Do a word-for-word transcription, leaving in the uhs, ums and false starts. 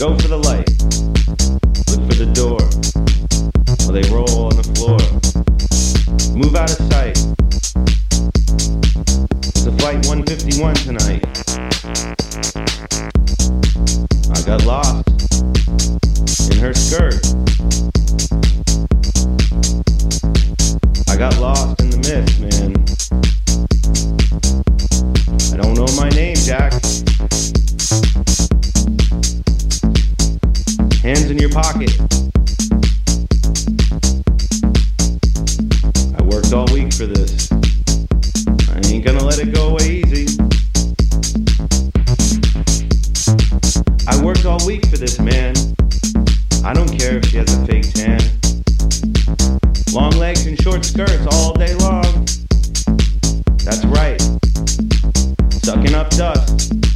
Go for the light. Look for the door. While they roll on the floor. Move out of sight. It's a flight one fifty-one tonight. I got lost in her skirt. I got lost in the mist, man. I don't know my name, Jack. Hands in your pocket. I worked all week for this. I ain't gonna let it go away easy. I worked all week for this, man. I don't care if she has a fake tan. Long legs and short skirts all day long. That's right. Sucking up dust.